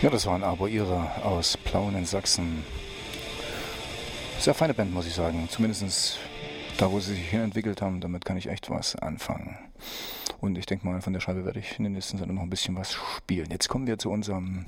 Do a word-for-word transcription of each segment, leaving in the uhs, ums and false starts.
Ja, das waren aber ihre aus Plauen in Sachsen. Sehr feine Band, muss ich sagen. Zumindest da, wo sie sich hin entwickelt haben, damit kann ich echt was anfangen. Und ich denke mal, von der Scheibe werde ich in den nächsten Sendungen noch ein bisschen was spielen. Jetzt kommen wir zu unserem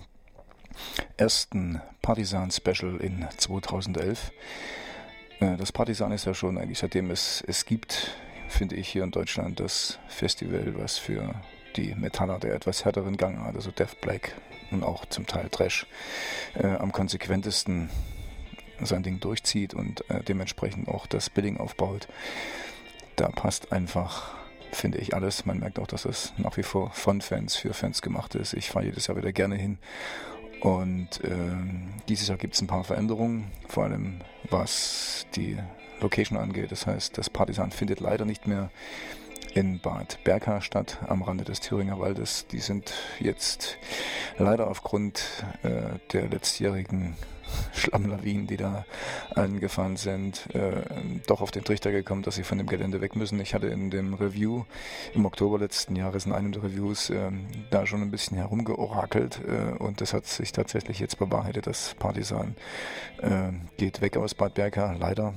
ersten Partisan-Special in zweitausendelf. Das Partisan ist ja schon eigentlich, seitdem es es gibt, finde ich, hier in Deutschland das Festival, was für die Metaller der etwas härteren Gangart, also Death Black und auch zum Teil Thrash, äh, am konsequentesten sein Ding durchzieht und äh, dementsprechend auch das Billing aufbaut. Da passt einfach, finde ich, alles. Man merkt auch, dass es nach wie vor von Fans für Fans gemacht ist. Ich fahre jedes Jahr wieder gerne hin. Und äh, dieses Jahr gibt es ein paar Veränderungen, vor allem was die Location angeht. Das heißt, das Partisan findet leider nicht mehr in Bad Berka statt, am Rande des Thüringer Waldes. Die sind jetzt leider aufgrund äh, der letztjährigen Schlammlawinen, die da angefahren sind, äh, doch auf den Trichter gekommen, dass sie von dem Gelände weg müssen. Ich hatte in dem Review im Oktober letzten Jahres in einem der Reviews äh, da schon ein bisschen herumgeorakelt äh, und das hat sich tatsächlich jetzt bewahrheitet. Das Partisan äh, geht weg aus Bad Berka, leider.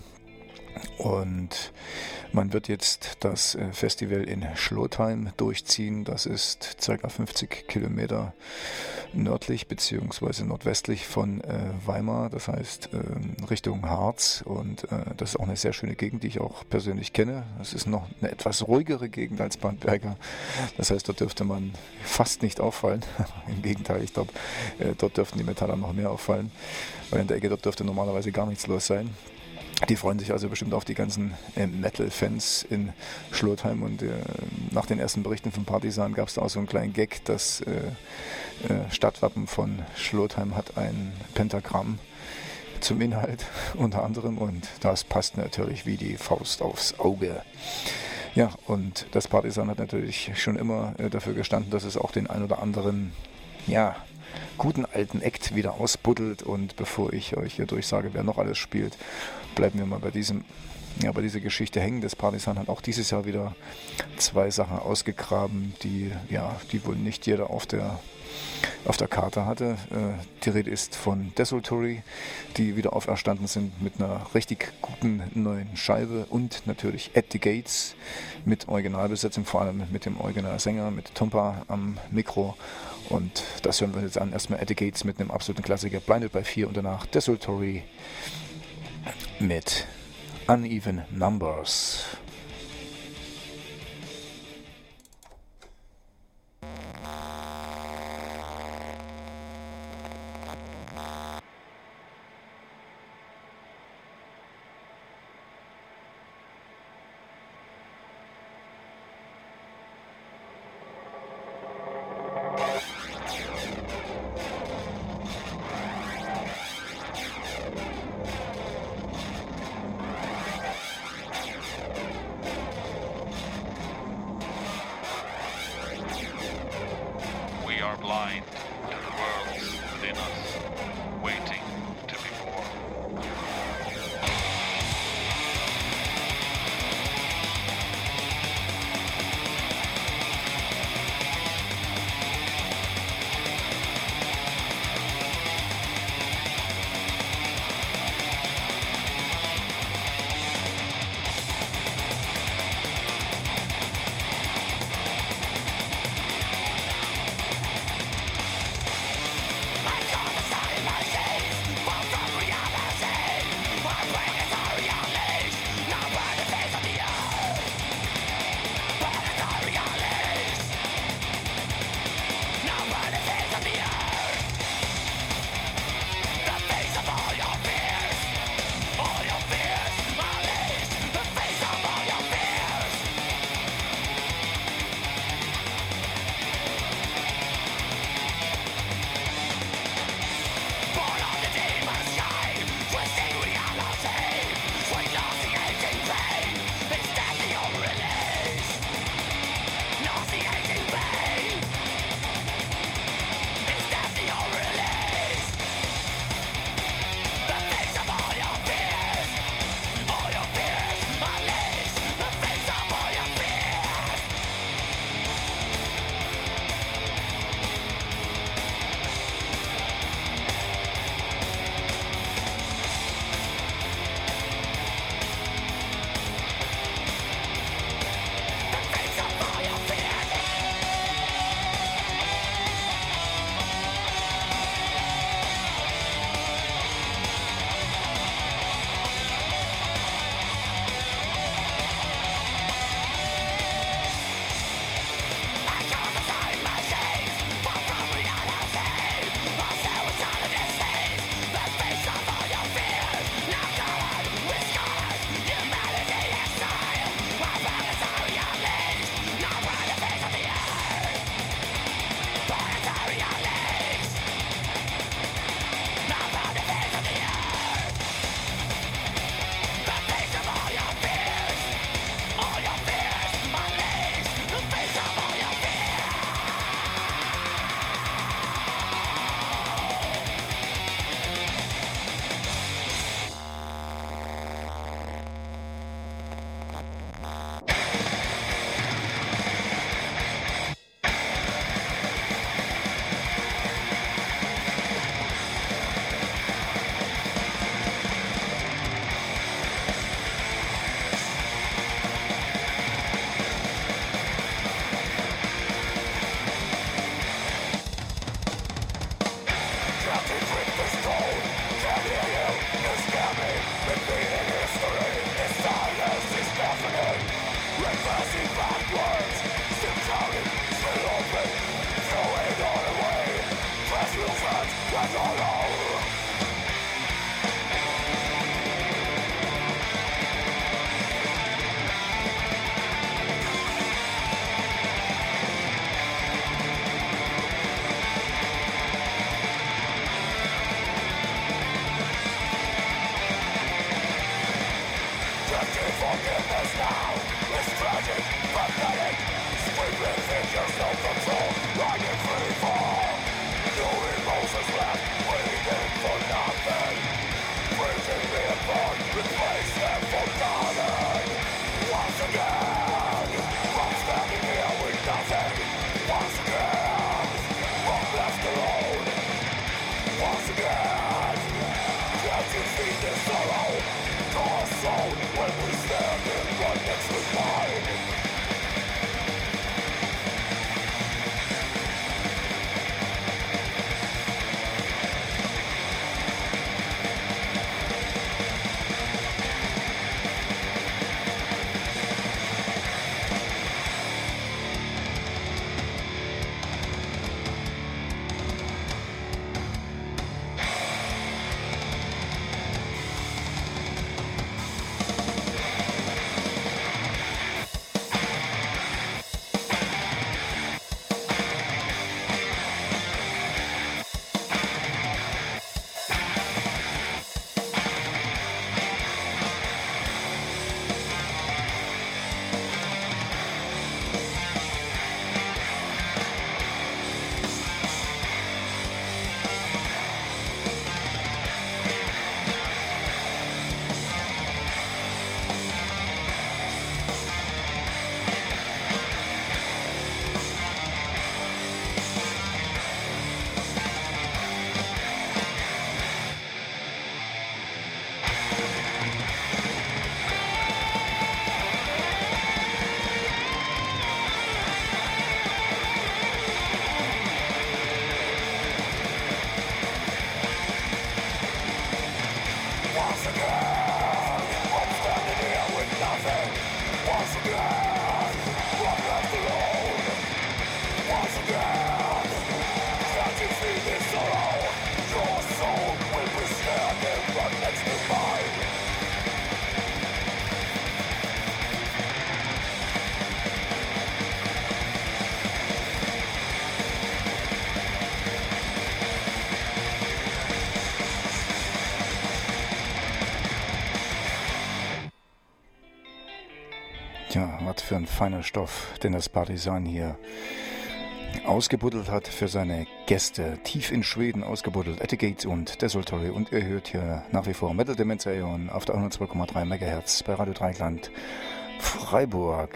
Und man wird jetzt das äh, Festival in Schlotheim durchziehen. Das ist ca. fünfzig Kilometer nördlich bzw. nordwestlich von äh, Weimar, das heißt äh, Richtung Harz. Und äh, das ist auch eine sehr schöne Gegend, die ich auch persönlich kenne. Es ist noch eine etwas ruhigere Gegend als Bad Berka. Das heißt, dort dürfte man fast nicht auffallen. Im Gegenteil, ich glaube, äh, dort dürften die Metaller noch mehr auffallen, weil in der Ecke dort dürfte normalerweise gar nichts los sein. Die freuen sich also bestimmt auf die ganzen äh, Metal-Fans in Schlotheim und äh, nach den ersten Berichten vom Partisan gab es da auch so einen kleinen Gag, das äh, äh, Stadtwappen von Schlotheim hat ein Pentagramm zum Inhalt unter anderem und das passt natürlich wie die Faust aufs Auge. Ja, und das Partisan hat natürlich schon immer äh, dafür gestanden, dass es auch den ein oder anderen, ja, guten alten Act wieder ausbuddelt und bevor ich euch hier durchsage, wer noch alles spielt, bleiben wir mal bei diesem, ja, bei dieser Geschichte hängen. Das Partisan hat auch dieses Jahr wieder zwei Sachen ausgegraben, die, ja, die wohl nicht jeder auf der auf der Karte hatte. Äh, die Rede ist von Desultory, die wieder auferstanden sind mit einer richtig guten neuen Scheibe und natürlich At the Gates mit Originalbesetzung, vor allem mit dem Originalsänger, mit Tompa am Mikro. Und das hören wir jetzt an. Erstmal At the Gates mit einem absoluten Klassiker, Blinded by Fear und danach Desultory mit Uneven Numbers. I Tja, was für ein feiner Stoff, den das Partisan hier ausgebuddelt hat für seine Gäste. Tief in Schweden ausgebuddelt, Etigate und Desultory. Und ihr hört hier nach wie vor Metal Dementia Aeon auf der hundertzwei Komma drei Megahertz bei Radio Dreieckland Freiburg.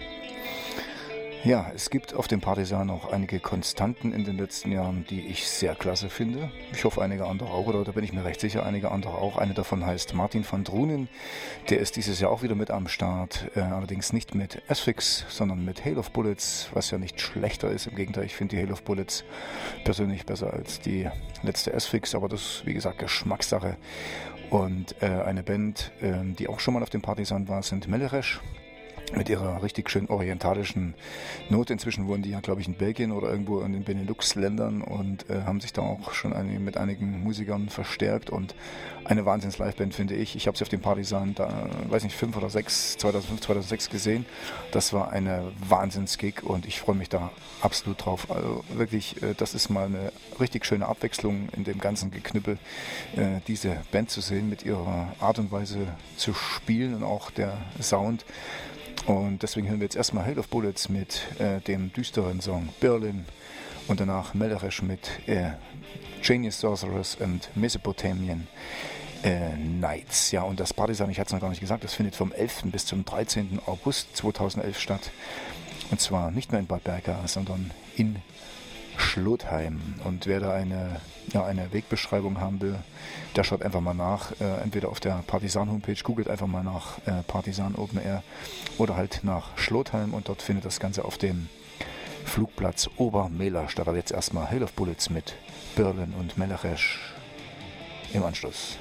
Ja, es gibt auf dem Partisan auch einige Konstanten in den letzten Jahren, die ich sehr klasse finde. Ich hoffe, einige andere auch, oder da bin ich mir recht sicher, einige andere auch. Eine davon heißt Martin van Drunen. Der ist dieses Jahr auch wieder mit am Start. Äh, allerdings nicht mit Asphyx, sondern mit Hail of Bullets, was ja nicht schlechter ist. Im Gegenteil, ich finde die Hail of Bullets persönlich besser als die letzte Asphyx, aber das ist, wie gesagt, Geschmackssache. Und äh, eine Band, äh, die auch schon mal auf dem Partisan war, sind Meleresch. Mit ihrer richtig schön orientalischen Note. Inzwischen wohnen die ja, glaube ich, in Belgien oder irgendwo in den Benelux-Ländern und äh, haben sich da auch schon eine, mit einigen Musikern verstärkt und eine Wahnsinns-Liveband, finde ich. Ich habe sie auf dem Partisan, da, weiß nicht, fünf oder sechs, zweitausendfünf, zweitausendsechs gesehen. Das war eine Wahnsinns-Gig und ich freue mich da absolut drauf. Also wirklich, äh, das ist mal eine richtig schöne Abwechslung in dem ganzen Geknüppel, äh, diese Band zu sehen, mit ihrer Art und Weise zu spielen und auch der Sound. Und deswegen hören wir jetzt erstmal Hail of Bullets mit äh, dem düsteren Song Berlin und danach Meleresch mit äh, Genius Sorcerers and Mesopotamian äh, Nights. Ja, und das Partisan, ich hatte es noch gar nicht gesagt, das findet vom elften bis zum dreizehnten August zweitausendelf statt. Und zwar nicht mehr in Bad Berka, sondern in Schlotheim. Und wer da eine, ja, eine Wegbeschreibung haben will, der schaut einfach mal nach, äh, entweder auf der Partisan-Homepage, googelt einfach mal nach äh, Partisan Open Air oder halt nach Schlotheim und dort findet das Ganze auf dem Flugplatz Obermehlerstadt. Aber jetzt erstmal Hail of Bullets mit Berlin und Melachesh im Anschluss.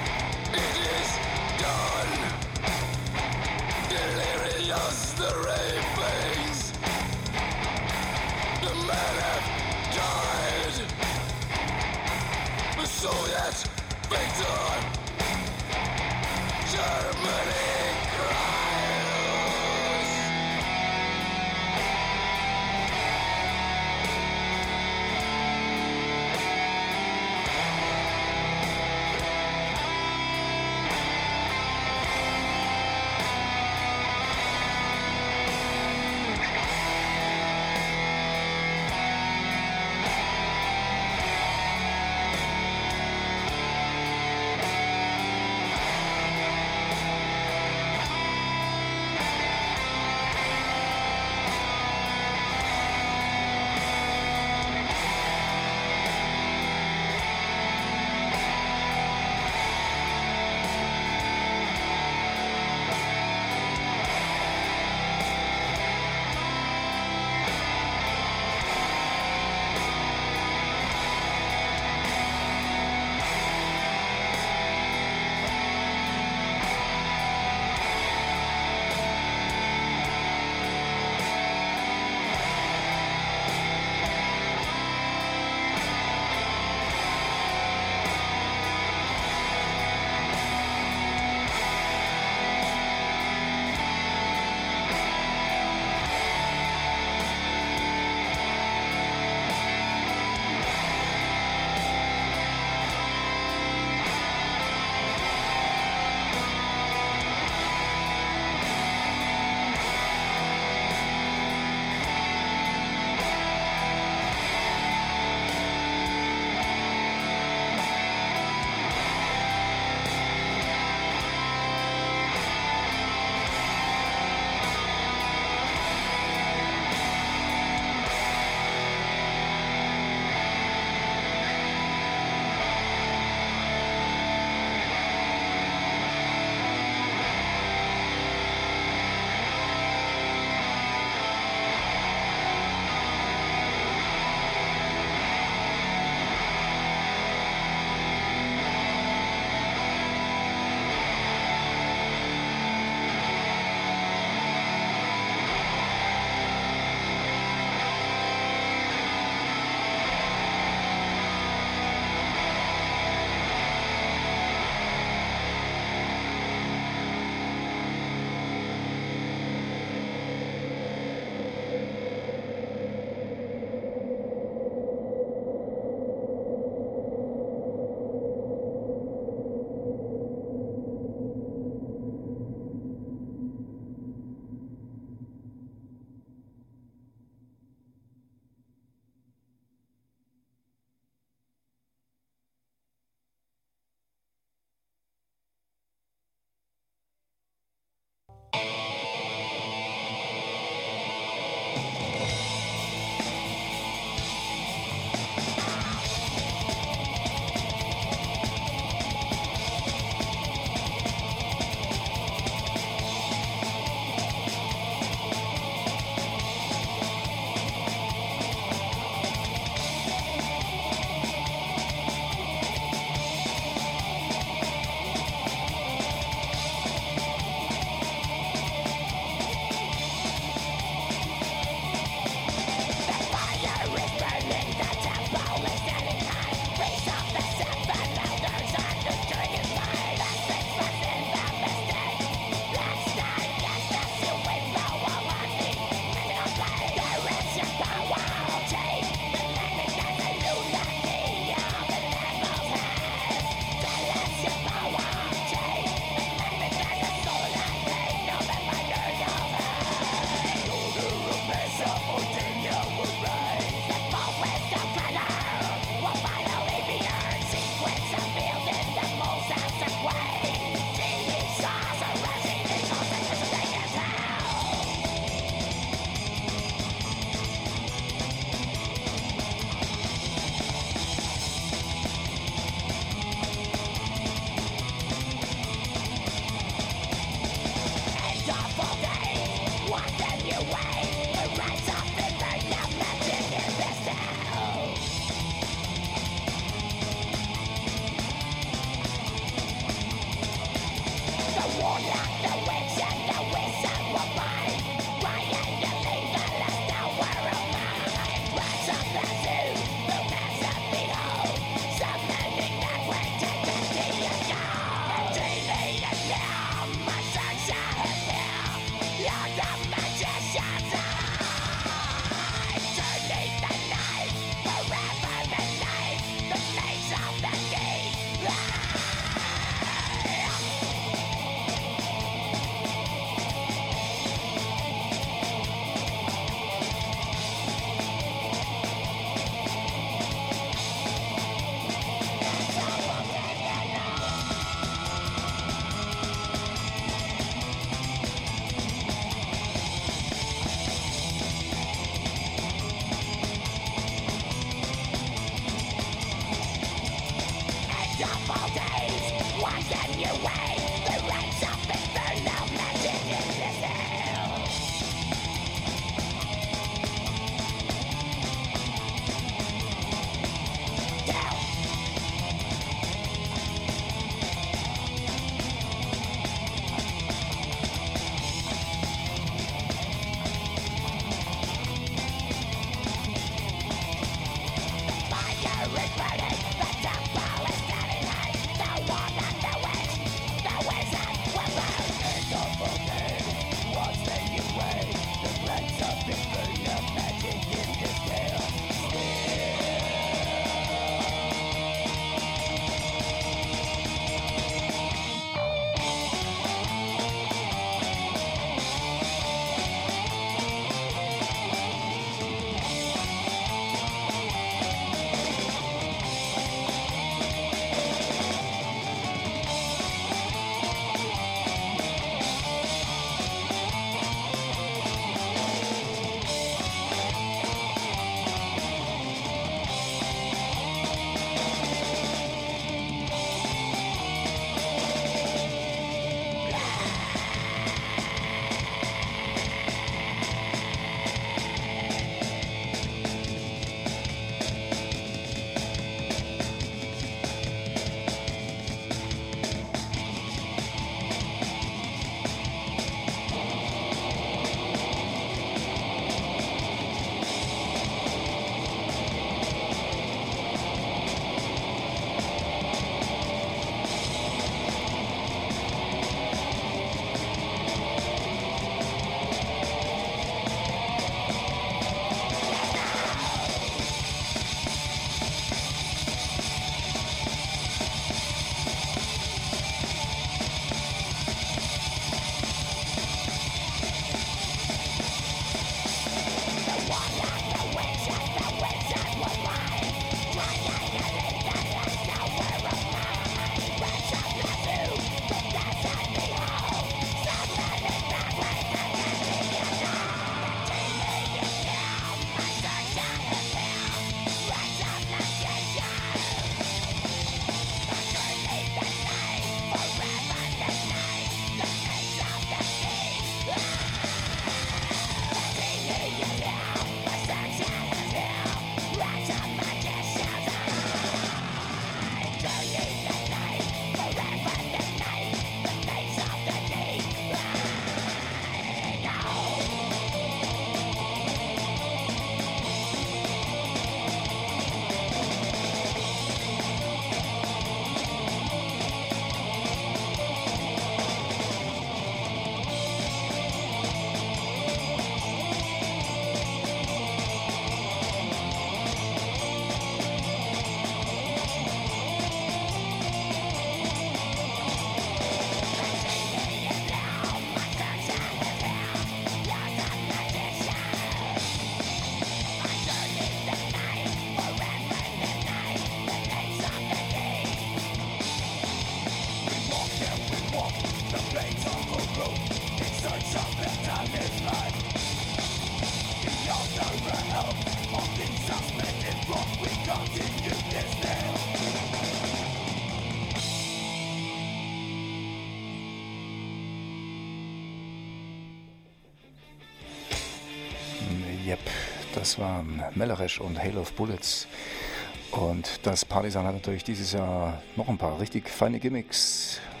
Yep, das waren Melleresch und Hail of Bullets. Und das Partisan hat natürlich dieses Jahr noch ein paar richtig feine Gimmicks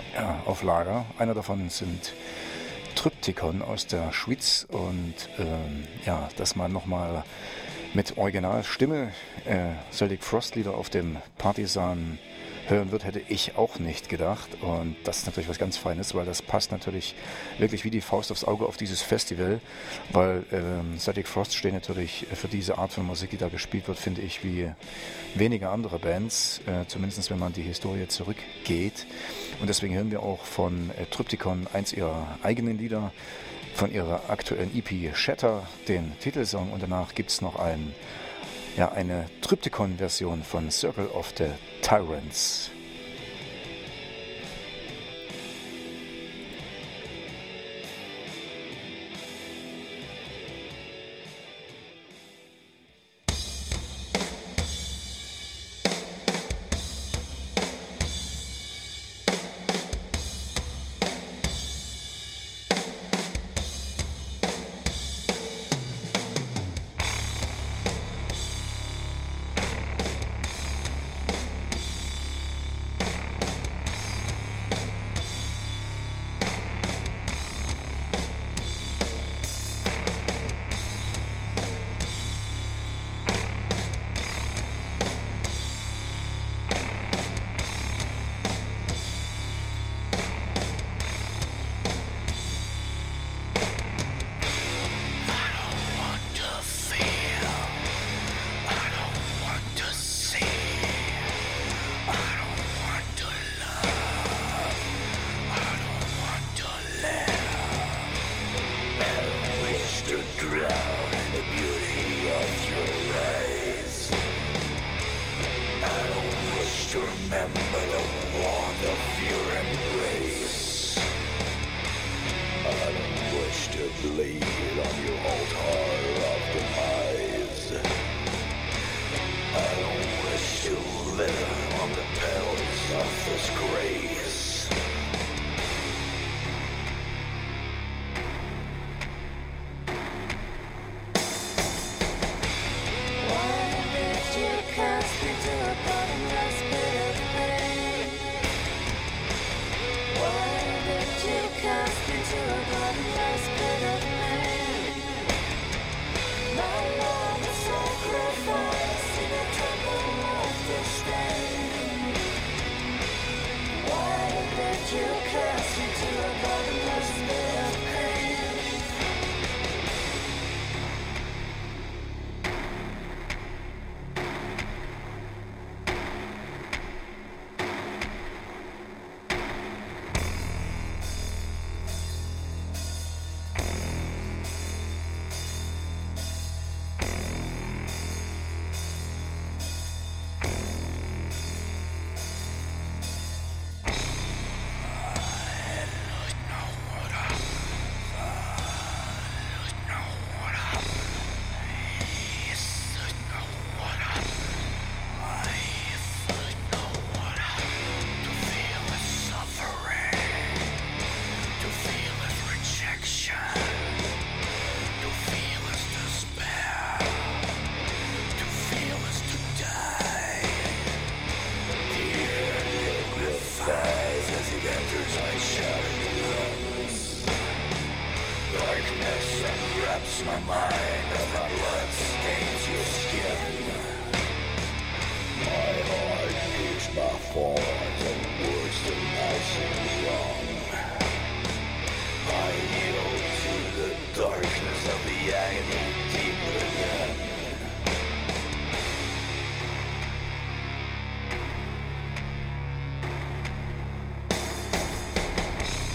ja, auf Lager. Einer davon sind Tryptychon aus der Schweiz und ähm, ja, dass man nochmal mit Originalstimme äh, Celtic Frost Lieder auf dem Partisan hören wird, hätte ich auch nicht gedacht. Und das ist natürlich was ganz Feines, weil das passt natürlich wirklich wie die Faust aufs Auge auf dieses Festival, weil ähm, Celtic Frost stehen natürlich für diese Art von Musik, die da gespielt wird, finde ich, wie wenige andere Bands, äh, zumindest wenn man die Historie zurückgeht. Und deswegen hören wir auch von äh, Tryptychon eins ihrer eigenen Lieder, von ihrer aktuellen E P Shatter, den Titelsong, und danach gibt es noch ein, ja, eine Tryptychon-Version von Circle of the Tyrants.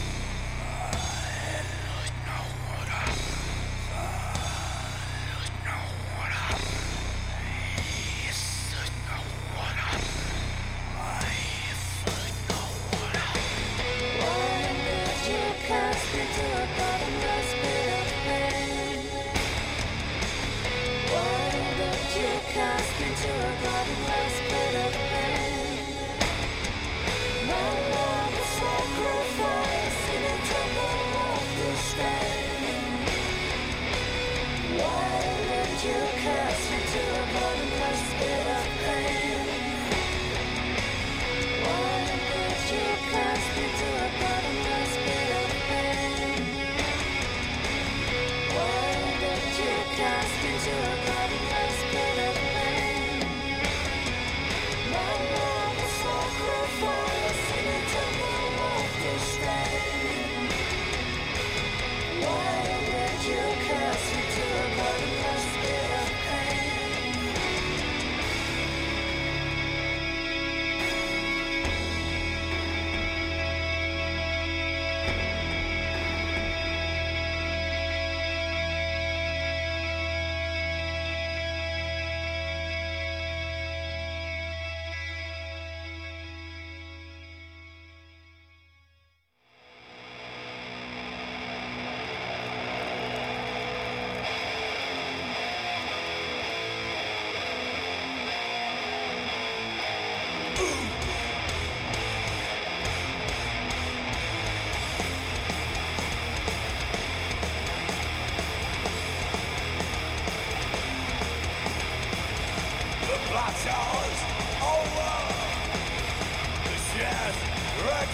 No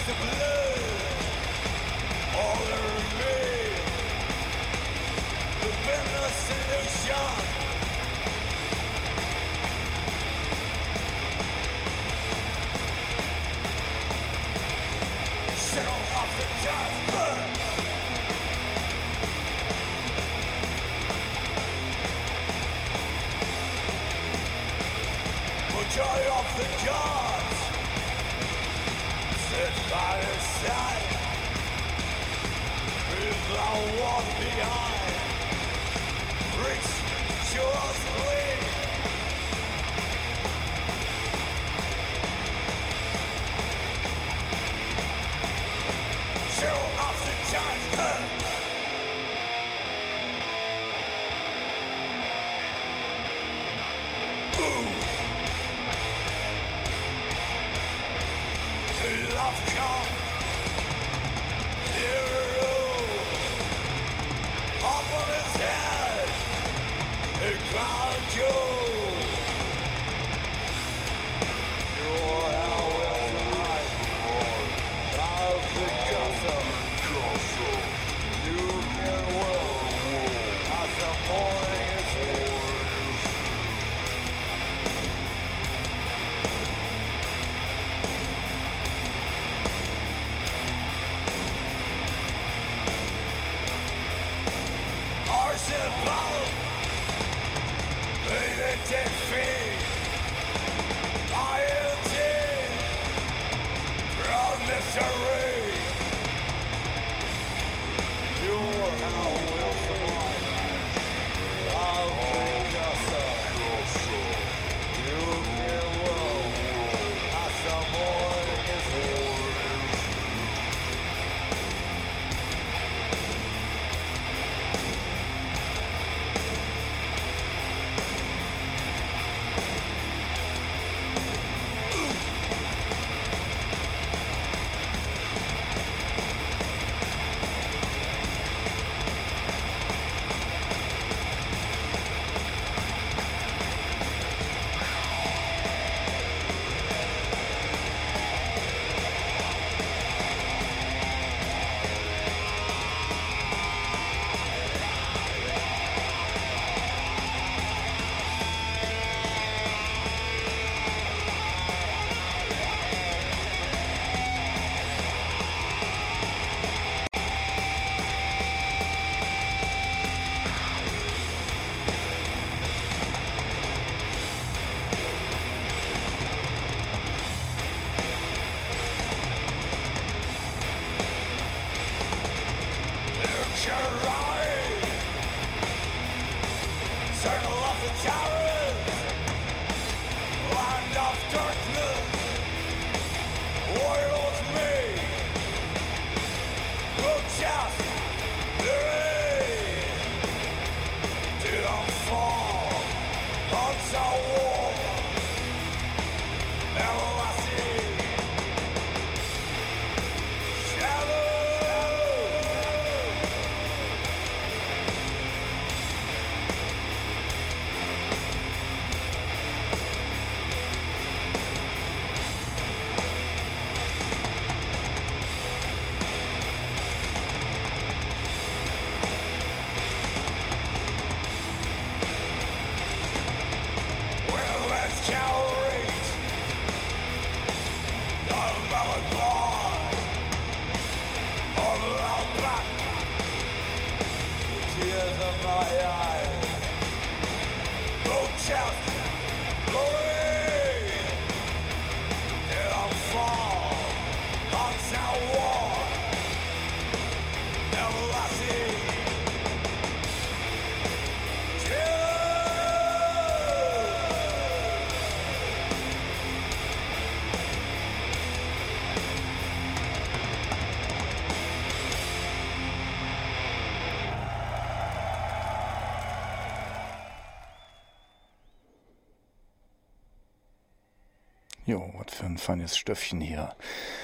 Jo, was für ein feines Stöffchen hier.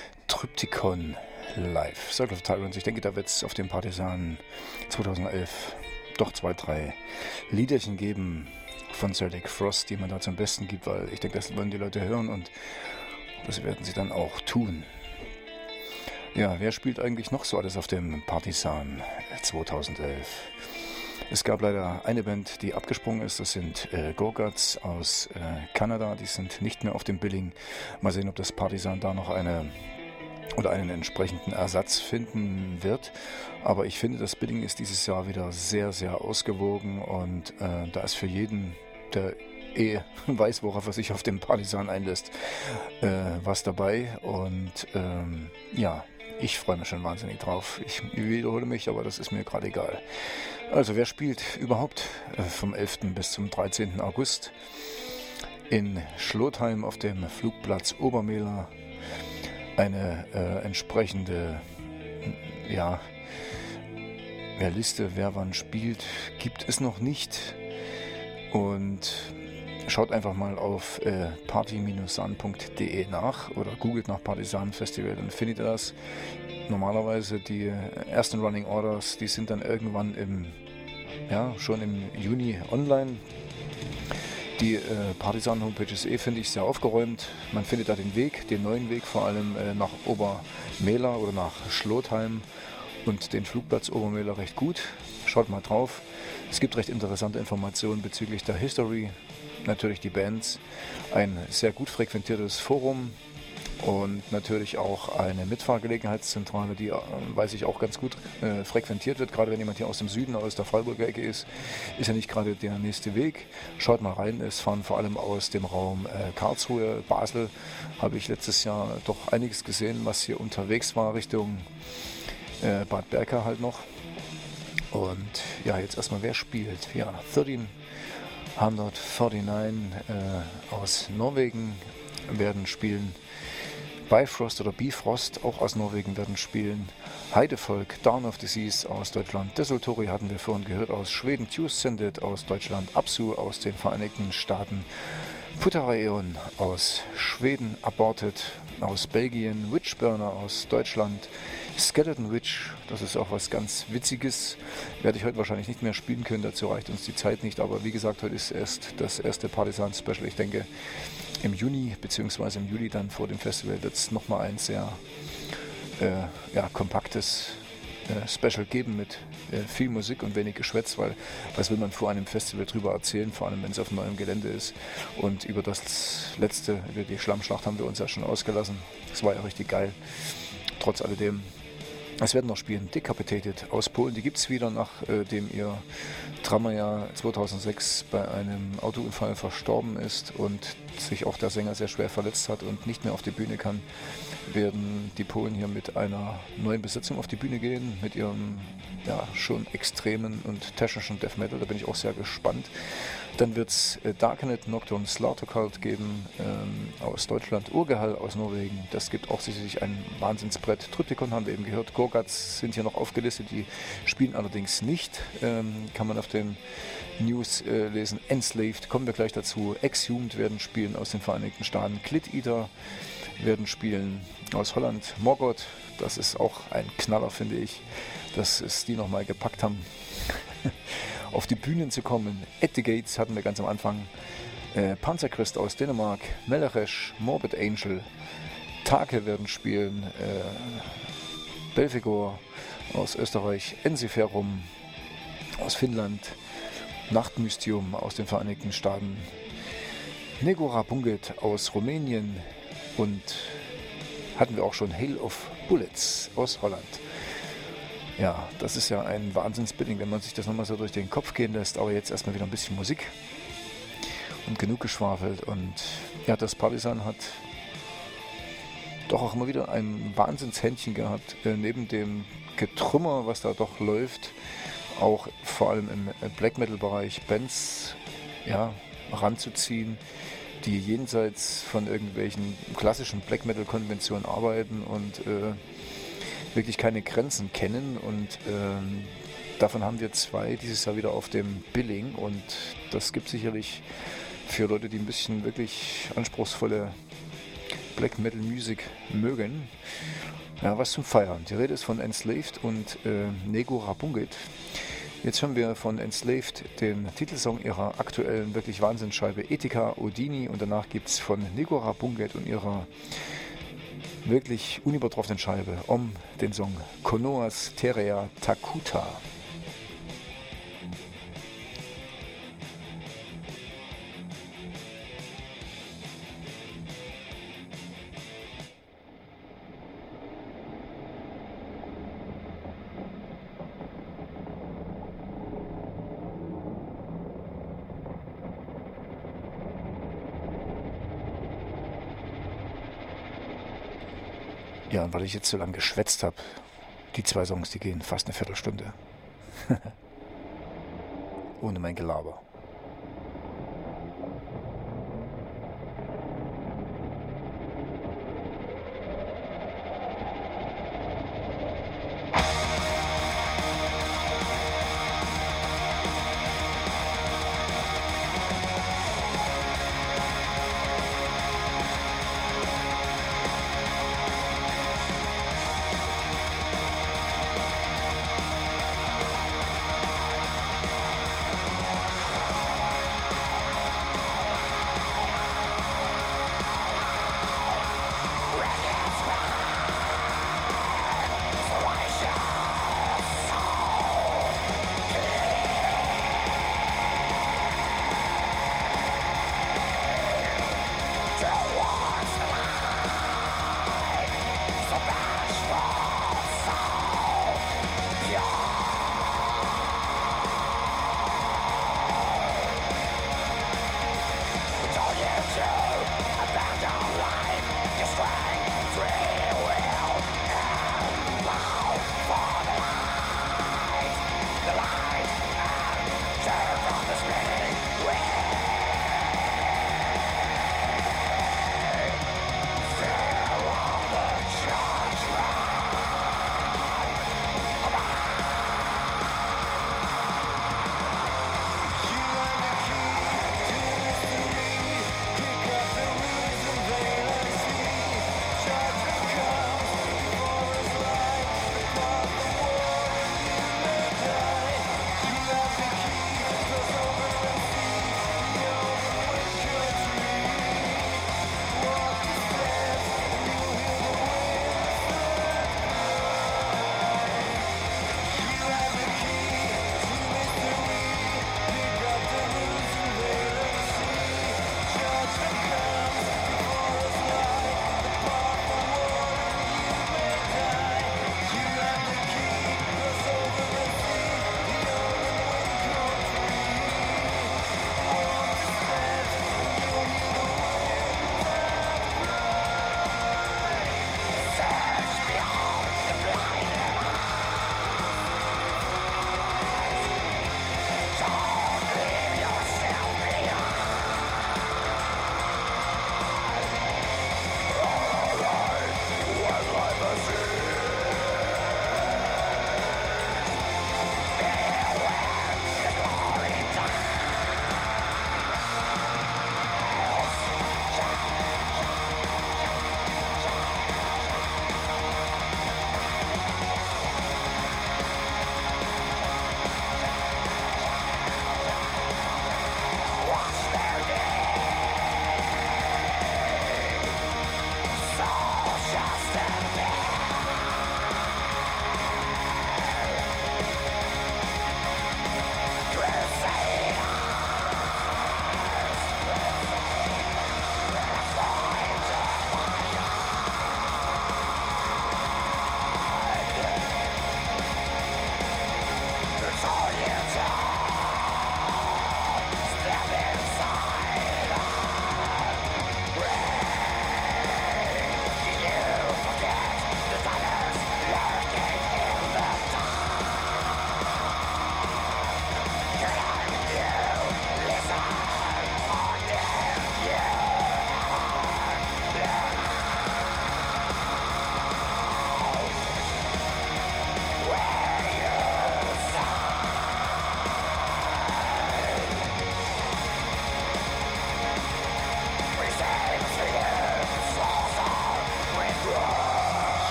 Tryptychon live. Circle of Tyrants. Ich denke, da wird es auf dem Partisan zweitausendelf doch zwei, drei Liederchen geben von Celtic Frost, die man da zum Besten gibt, weil ich denke, das wollen die Leute hören und das werden sie dann auch tun. Ja, wer spielt eigentlich noch so alles auf dem Partisan zweitausendelf? Es gab leider eine Band, die abgesprungen ist. Das sind äh, Gorguts aus äh, Kanada. Die sind nicht mehr auf dem Billing. Mal sehen, ob das Partisan da noch eine oder einen entsprechenden Ersatz finden wird. Aber ich finde, das Billing ist dieses Jahr wieder sehr, sehr ausgewogen und äh, da ist für jeden, der eh weiß, worauf er sich auf dem Partisan einlässt, äh, was dabei. Und ähm, ja, ich freue mich schon wahnsinnig drauf. Ich wiederhole mich, aber das ist mir gerade egal. Also wer spielt überhaupt äh, vom elften bis zum dreizehnten August in Schlotheim auf dem Flugplatz Obermehler? Eine äh, entsprechende ja, wer Liste, wer wann spielt, gibt es noch nicht. Und schaut einfach mal auf äh, party Bindestrich san punkt de nach oder googelt nach Partisan Festival, dann findet ihr das. Normalerweise die ersten Running Orders, die sind dann irgendwann im, ja, schon im Juni online. Die äh, Partisan-Homepage ist eh, finde ich, sehr aufgeräumt. Man findet da den Weg, den neuen Weg, vor allem äh, nach Obermehler oder nach Schlotheim und den Flugplatz Obermehler recht gut. Schaut mal drauf. Es gibt recht interessante Informationen bezüglich der History, natürlich die Bands, ein sehr gut frequentiertes Forum und natürlich auch eine Mitfahrgelegenheitszentrale, die, äh, weiß ich, auch ganz gut äh, frequentiert wird. Gerade wenn jemand hier aus dem Süden, aus der Freiburger Ecke ist, ist ja nicht gerade der nächste Weg. Schaut mal rein, es fahren vor allem aus dem Raum äh, Karlsruhe, Basel, habe ich letztes Jahr doch einiges gesehen, was hier unterwegs war, Richtung äh, Bad Berka halt noch. Und ja, jetzt erstmal, wer spielt? Ja, dreizehnhundertneunundvierzig äh, aus Norwegen werden spielen. Bifrost oder Bifrost, auch aus Norwegen, werden spielen. Heidevolk, Dawn of Disease aus Deutschland. Desultori hatten wir vorhin gehört aus Schweden. Tuscended aus Deutschland. Absu aus den Vereinigten Staaten. Putaraeon aus Schweden. Aborted aus Belgien. Witchburner aus Deutschland. Skeleton Witch, das ist auch was ganz Witziges. Werde ich heute wahrscheinlich nicht mehr spielen können, dazu reicht uns die Zeit nicht. Aber wie gesagt, heute ist erst das erste Partisan-Special. Ich denke, im Juni bzw. im Juli dann vor dem Festival wird es nochmal ein sehr äh, ja, kompaktes äh, Special geben mit äh, viel Musik und wenig Geschwätz, weil was will man vor einem Festival drüber erzählen, vor allem wenn es auf neuem Gelände ist. Und über das letzte, über die Schlammschlacht haben wir uns ja schon ausgelassen. Das war ja richtig geil. Trotz alledem. Es werden noch spielen Decapitated aus Polen. Die gibt es wieder, nachdem äh, ihr Drummer ja zweitausendsechs bei einem Autounfall verstorben ist und sich auch der Sänger sehr schwer verletzt hat und nicht mehr auf die Bühne kann, werden die Polen hier mit einer neuen Besetzung auf die Bühne gehen, mit ihrem ja, schon extremen und technischen Death Metal. Da bin ich auch sehr gespannt. Dann wird es äh, Darkenet Nocturne Slaughter Cult geben ähm, aus Deutschland, Urgehall aus Norwegen. Das gibt auch sicherlich ein Wahnsinnsbrett. Tryptychon haben wir eben gehört. Gorguts sind hier noch aufgelistet, die spielen allerdings nicht. Ähm, kann man auf den News äh, lesen. Enslaved, kommen wir gleich dazu. Exhumed werden spielen aus den Vereinigten Staaten. Clit Eater werden spielen aus Holland. Morgoth, das ist auch ein Knaller, finde ich, dass es die nochmal gepackt haben, auf die Bühnen zu kommen. At the Gates hatten wir ganz am Anfang. Äh, Panzerchrist aus Dänemark. Melechesh, Morbid Angel. Take werden spielen. Äh, Belfegor aus Österreich. Ensiferum aus Finnland. Nachtmystium aus den Vereinigten Staaten. Negora Bunget aus Rumänien. Und hatten wir auch schon Hail of Bullets aus Holland. Ja, das ist ja ein Wahnsinnsbilling, wenn man sich das nochmal so durch den Kopf gehen lässt. Aber jetzt erstmal wieder ein bisschen Musik und genug geschwafelt. Und ja, das Partisan hat doch auch immer wieder ein Wahnsinnshändchen gehabt, äh, neben dem Getrümmer, was da doch läuft, auch vor allem im Black Metal Bereich Bands ja, ranzuziehen, die jenseits von irgendwelchen klassischen Black Metal Konventionen arbeiten und äh, wirklich keine Grenzen kennen. Und ähm, davon haben wir zwei dieses Jahr wieder auf dem Billing. Und das gibt sicherlich für Leute, die ein bisschen wirklich anspruchsvolle Black Metal Music mögen, ja, was zum Feiern. Die Rede ist von Enslaved und äh, Negora Bunget. Jetzt hören wir von Enslaved den Titelsong ihrer aktuellen wirklich Wahnsinnsscheibe Ethika Odini und danach gibt es von Negora Bunget und ihrer wirklich unübertroffenen Scheibe um den Song Konoas Terea Takuta. Ja, und weil ich jetzt so lange geschwätzt habe, die zwei Songs, die gehen fast eine Viertelstunde. Ohne mein Gelaber.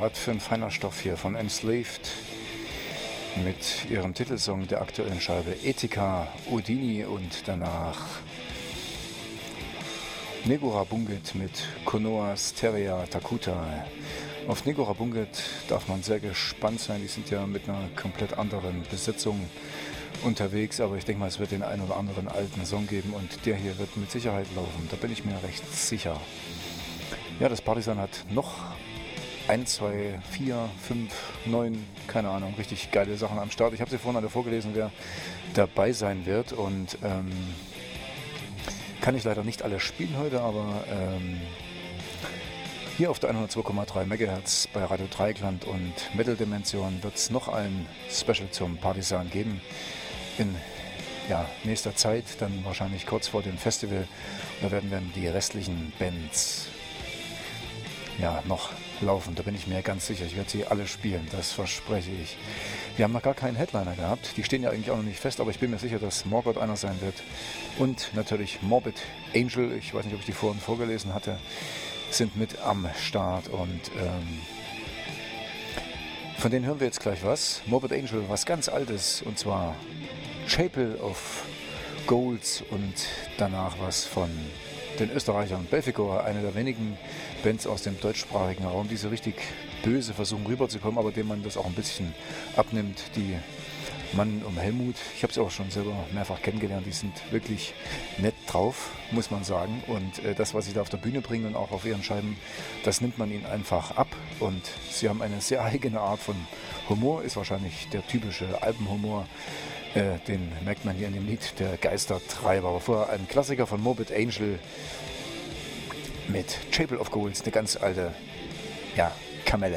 was für ein feiner Stoff hier von Enslaved mit ihrem Titelsong der aktuellen Scheibe Ethika Udini und danach Negora Bunget mit Konoha Steria Takuta. Auf Negora Bunget darf man sehr gespannt sein, die sind ja mit einer komplett anderen Besetzung unterwegs, aber ich denke mal, es wird den einen oder anderen alten Song geben und der hier wird mit Sicherheit laufen, da bin ich mir recht sicher. Ja, das Partisan hat noch eins, zwei, vier, fünf, neun, keine Ahnung, richtig geile Sachen am Start. Ich habe sie vorhin alle vorgelesen, wer dabei sein wird und ähm, kann ich leider nicht alle spielen heute, aber ähm, hier auf der hundertzwei Komma drei Megahertz bei Radio Dreieckland und Metal Dimension wird es noch ein Special zum Partisan geben. In ja, nächster Zeit, dann wahrscheinlich kurz vor dem Festival. Da werden dann die restlichen Bands ja, noch laufen. Da bin ich mir ganz sicher. Ich werde sie alle spielen, das verspreche ich. Wir haben noch gar keinen Headliner gehabt. Die stehen ja eigentlich auch noch nicht fest, aber ich bin mir sicher, dass Morbid einer sein wird. Und natürlich Morbid Angel, ich weiß nicht, ob ich die vorhin vorgelesen hatte, sind mit am Start und ähm, von denen hören wir jetzt gleich was. Morbid Angel, was ganz Altes, und zwar Chapel of Gold und danach was von den Österreichern Belphegor, eine der wenigen Bands aus dem deutschsprachigen Raum, die so richtig böse versuchen rüberzukommen, aber dem man das auch ein bisschen abnimmt. Die Mann um Helmut, ich habe sie auch schon selber mehrfach kennengelernt, die sind wirklich nett drauf, muss man sagen. Und äh, das, was sie da auf der Bühne bringen und auch auf ihren Scheiben, das nimmt man ihnen einfach ab. Und sie haben eine sehr eigene Art von Humor, ist wahrscheinlich der typische Alpenhumor. Äh, den merkt man hier in dem Lied, der Geistertreiber. Aber vorher ein Klassiker von Morbid Angel mit Chapel of Gold, eine ganz alte, ja, Kamelle.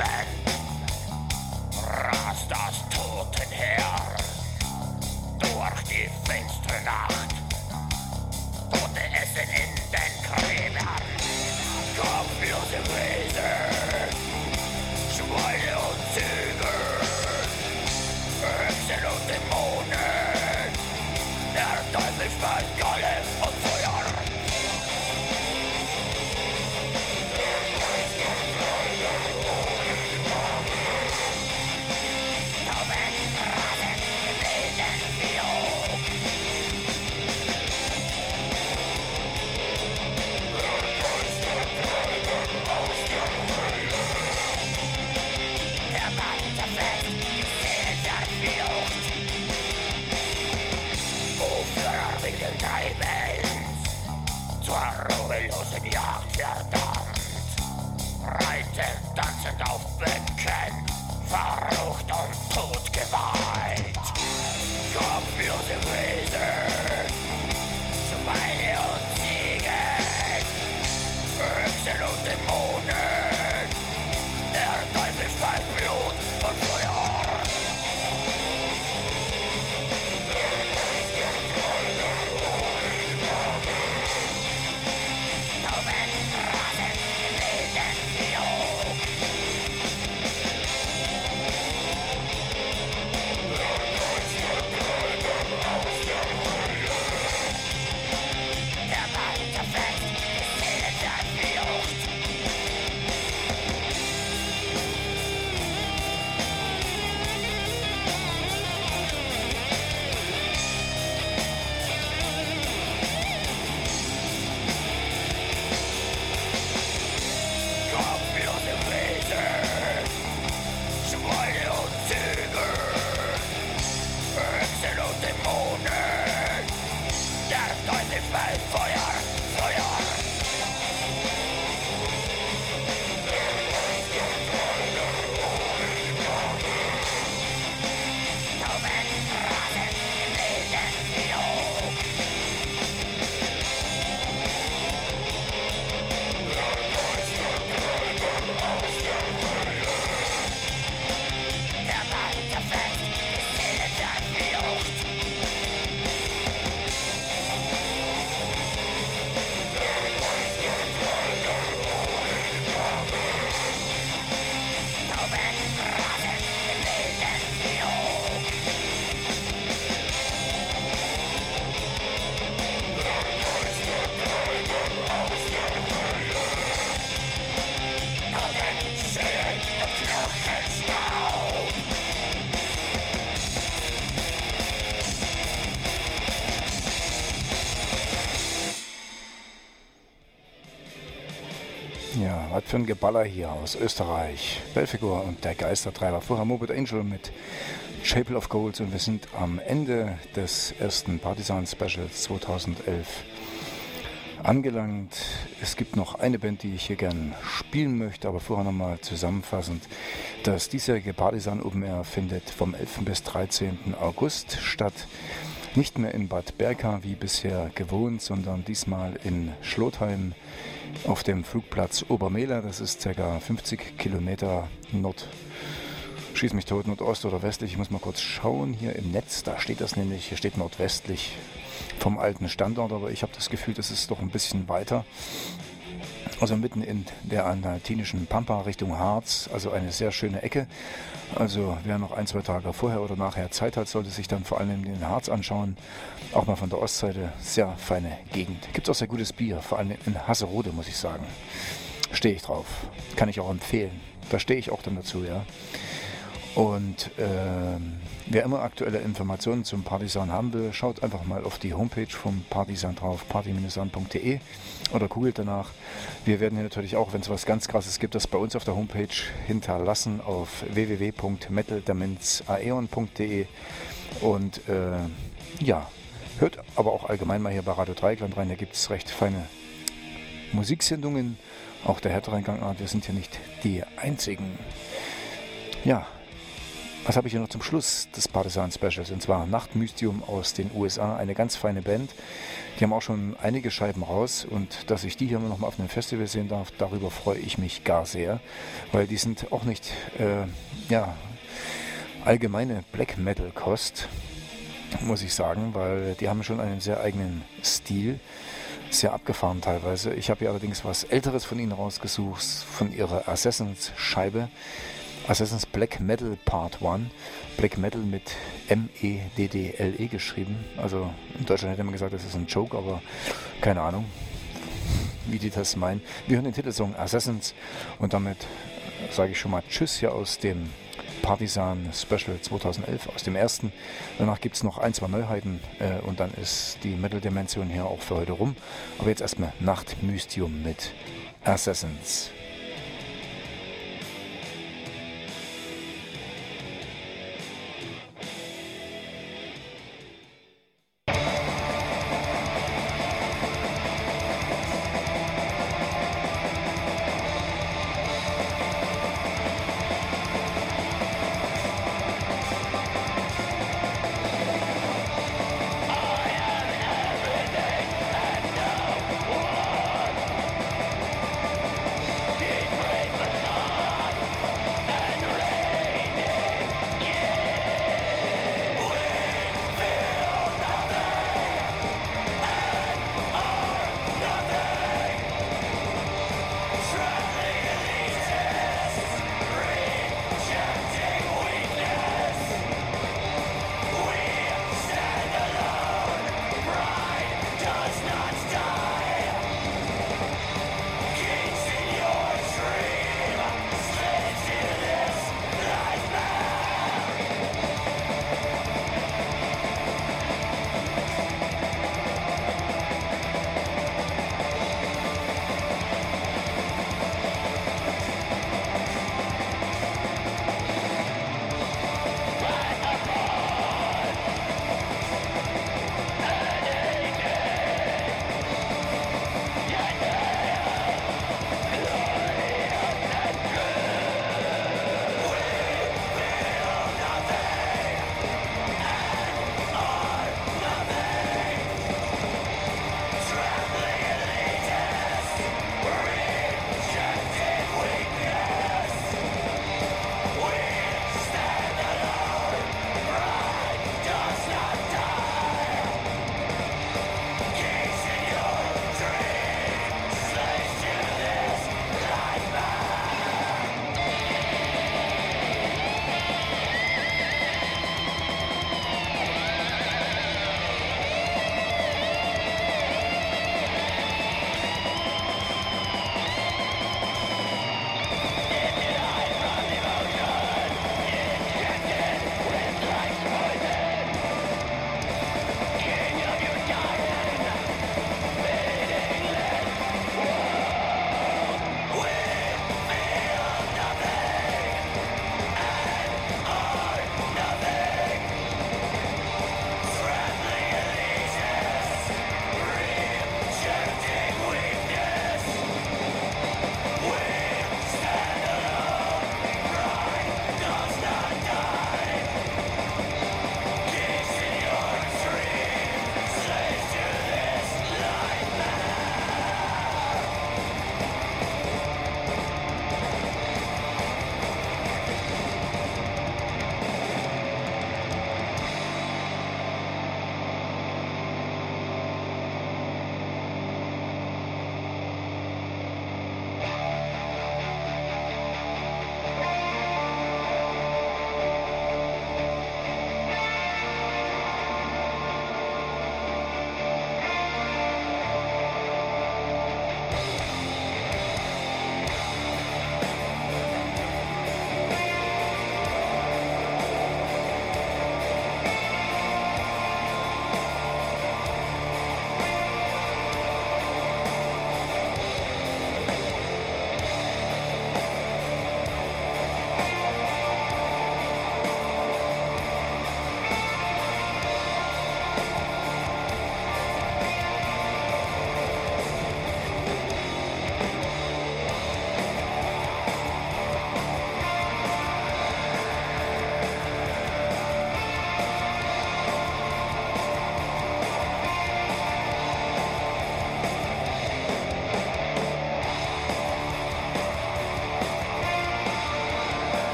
Wind rast das Totenheer durch die finstere Nacht. Tote Essen in den Gräbern, kopflose Wesen, Schweine und Züge, Hexen und Dämonen, der Teufel speit Galle und Feuer. Zur ruhelosen Jagd verdammt, reitend, tanzend auf Bänken, verrucht und totgeweiht. Kopflose Wesen, Schweine und Ziegen, Hexen und Dämonen, der Teufel speit Blut und Feuer. Ja, was für ein Geballer hier aus Österreich. Belfigur und der Geistertreiber. Vorher Morbid Angel mit Chapel of Gold und wir sind am Ende des ersten Partisan Specials zweitausendelf angelangt. Es gibt noch eine Band, die ich hier gern spielen möchte, aber vorher nochmal zusammenfassend. Das diesjährige Partisan Open Air findet vom elften bis dreizehnten August statt. Nicht mehr in Bad Berka wie bisher gewohnt, sondern diesmal in Schlotheim auf dem Flugplatz Obermehler. Das ist ca. fünfzig Kilometer Nord, schieß mich tot, Nordost oder westlich. Ich muss mal kurz schauen hier im Netz, da steht das nämlich, hier steht nordwestlich vom alten Standort, aber ich habe das Gefühl, das ist doch ein bisschen weiter. Also mitten in der anhaltinischen Pampa Richtung Harz, also eine sehr schöne Ecke. Also wer noch ein, zwei Tage vorher oder nachher Zeit hat, sollte sich dann vor allem den Harz anschauen. Auch mal von der Ostseite, sehr feine Gegend. Gibt auch sehr gutes Bier, vor allem in Hasserode, muss ich sagen. Stehe ich drauf, kann ich auch empfehlen. Da stehe ich auch dann dazu, ja. Und äh, wer immer aktuelle Informationen zum Partisan haben will, schaut einfach mal auf die Homepage vom Partisan drauf, party Bindestrich san punkt de oder googelt danach. Wir werden hier natürlich auch, wenn es was ganz Krasses gibt, das bei uns auf der Homepage hinterlassen auf w w w punkt metal demens aeon punkt de und äh, ja, hört aber auch allgemein mal hier bei Radio Dreieckland rein, da gibt es recht feine Musiksendungen, auch der härtere Gangart, wir sind hier nicht die einzigen. Ja, Was habe ich hier noch zum Schluss des Partisan Specials? Und zwar Nachtmystium aus den U S A, eine ganz feine Band. Die haben auch schon einige Scheiben raus und dass ich die hier noch mal auf einem Festival sehen darf, darüber freue ich mich gar sehr, weil die sind auch nicht äh, ja, allgemeine Black Metal Kost, muss ich sagen, weil die haben schon einen sehr eigenen Stil, sehr abgefahren teilweise. Ich habe hier allerdings was Älteres von ihnen rausgesucht, von ihrer Assassins Scheibe. Assassins Black Metal Part eins. Black Metal mit M E D D L E geschrieben. Also in Deutschland hätte man gesagt, das ist ein Joke, aber keine Ahnung, wie die das meinen. Wir hören den Titelsong Assassins und damit sage ich schon mal Tschüss hier aus dem Partisan Special zweitausendelf, aus dem ersten. Danach gibt es noch ein, zwei Neuheiten äh, und dann ist die Metal-Dimension hier auch für heute rum. Aber jetzt erstmal Nachtmystium mit Assassins.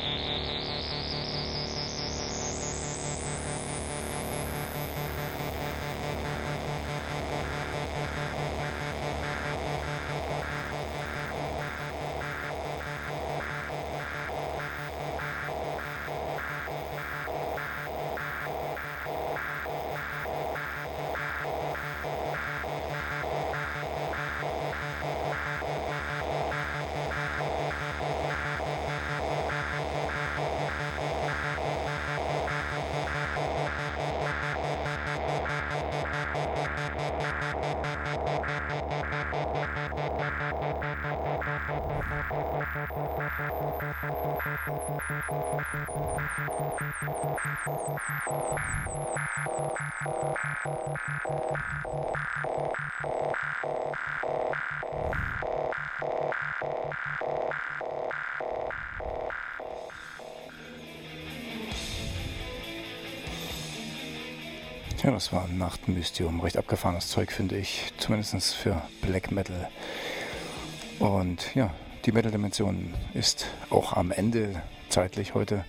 Ja, das war ein Nachtmystium. Recht abgefahrenes Zeug, finde ich. Zumindest für Black Metal. Und ja, die Metal-Dimension ist auch am Ende zeitlich heute.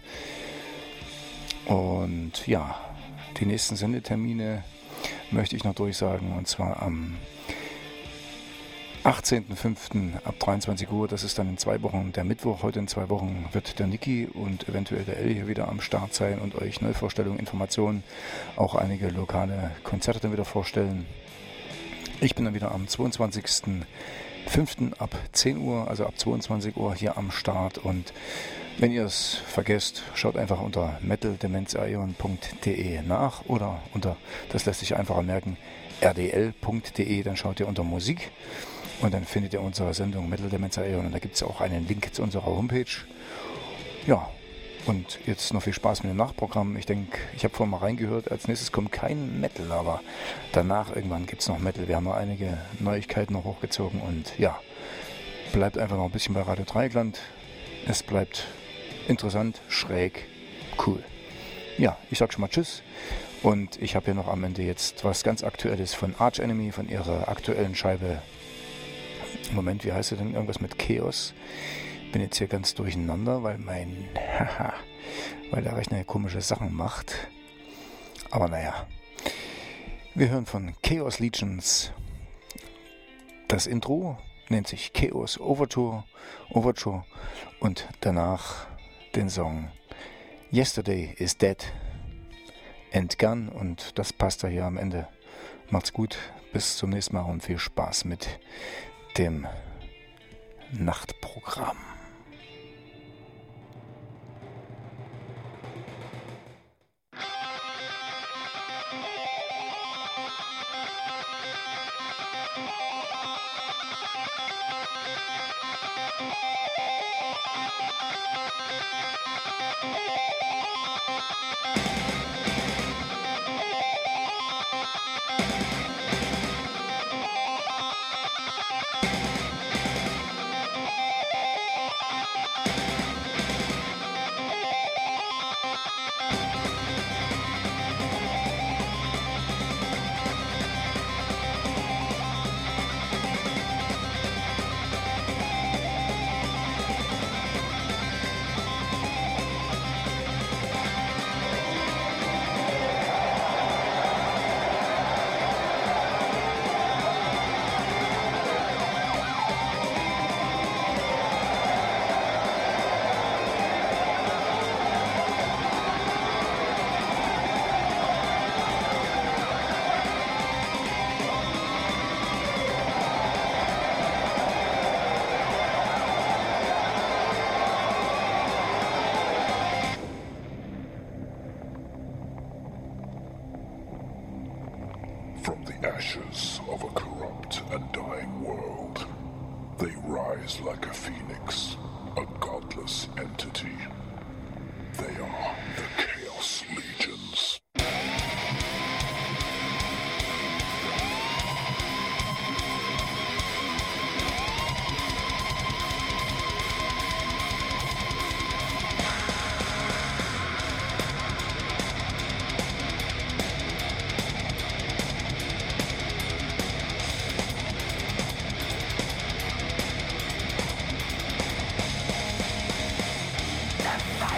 Und ja, die nächsten Sendetermine möchte ich noch durchsagen. Und zwar am achtzehnten fünften ab dreiundzwanzig Uhr, das ist dann in zwei Wochen der Mittwoch. Heute in zwei Wochen wird der Niki und eventuell der Elli hier wieder am Start sein und euch Neuvorstellungen, Informationen, auch einige lokale Konzerte dann wieder vorstellen. Ich bin dann wieder am zweiundzwanzigsten fünften ab zehn Uhr, also ab zweiundzwanzig Uhr hier am Start. Und wenn ihr es vergesst, schaut einfach unter metal demenz aeon punkt de nach oder unter, das lässt sich einfacher merken, r d l punkt de, dann schaut ihr unter Musik. Und dann findet ihr unsere Sendung Metal Demenz Aeon und da gibt es auch einen Link zu unserer Homepage. Ja, und jetzt noch viel Spaß mit dem Nachprogramm. Ich denke, ich habe vorhin mal reingehört, als nächstes kommt kein Metal, aber danach irgendwann gibt es noch Metal. Wir haben noch einige Neuigkeiten noch hochgezogen und ja, bleibt einfach noch ein bisschen bei Radio Dreieckland. Es bleibt interessant, schräg, cool. Ja, ich sag schon mal Tschüss. Und ich habe hier noch am Ende jetzt was ganz Aktuelles von Arch Enemy, von ihrer aktuellen Scheibe. Moment, wie heißt er denn? Irgendwas mit Chaos. Bin jetzt hier ganz durcheinander, weil mein Haha, weil der Rechner hier komische Sachen macht. Aber naja. Wir hören von Chaos Legions. Das Intro nennt sich Chaos Overture, Overture und danach den Song Yesterday is Dead and Gone und das passt da hier am Ende. Macht's gut, bis zum nächsten Mal und viel Spaß mit dem Nachtprogramm. From the ashes of a corrupt and dying world, they rise like a phoenix, a godless entity. They are the Chaos Legions. The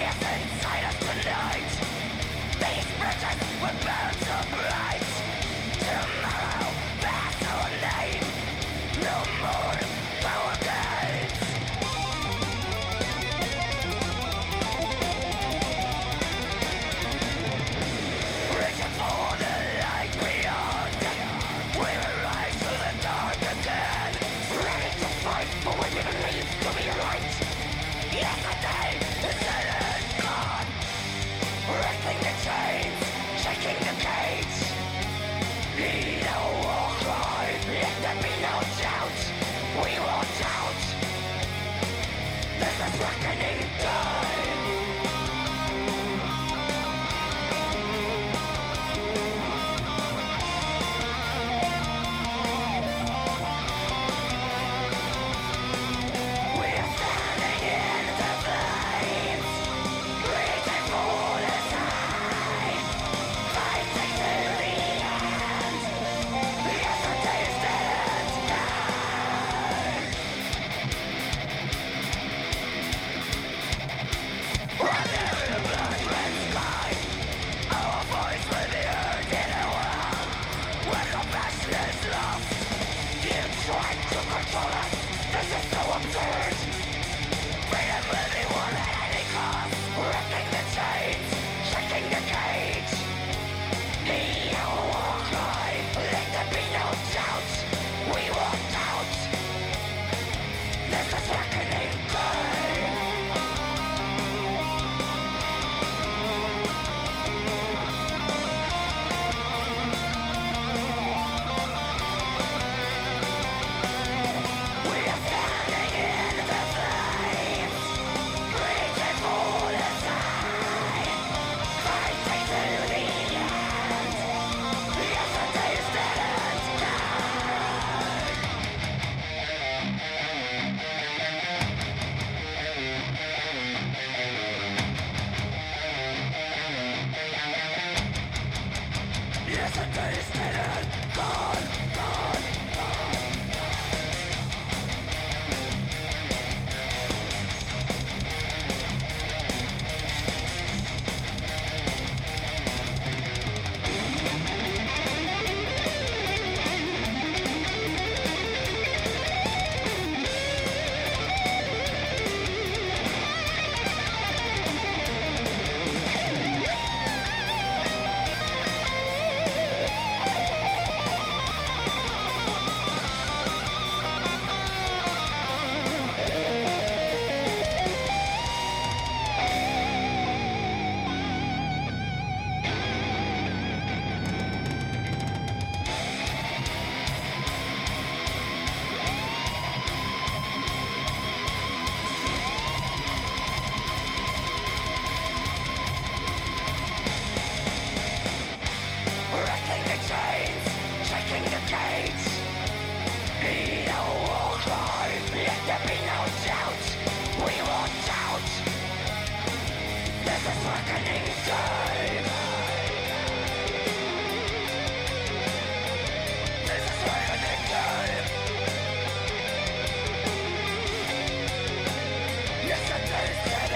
Yes, it is.